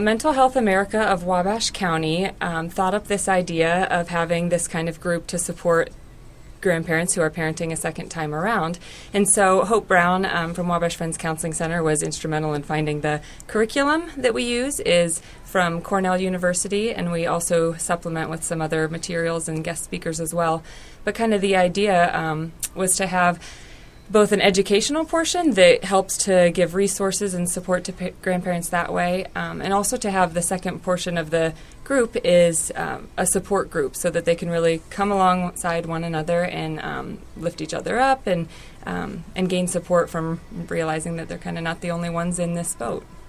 Mental Health America of Wabash County thought up this idea of having this kind of group to support grandparents who are parenting a second time around. And so Hope Brown from Wabash Friends Counseling Center was instrumental in finding the curriculum that we use is from Cornell University, and we also supplement with some other materials and guest speakers as well. But kind of the idea was to have both an educational portion that helps to give resources and support to grandparents that way, and also to have the second portion of the group is a support group so that they can really come alongside one another and lift each other up and gain support from realizing that they're kind of not the only ones in this boat.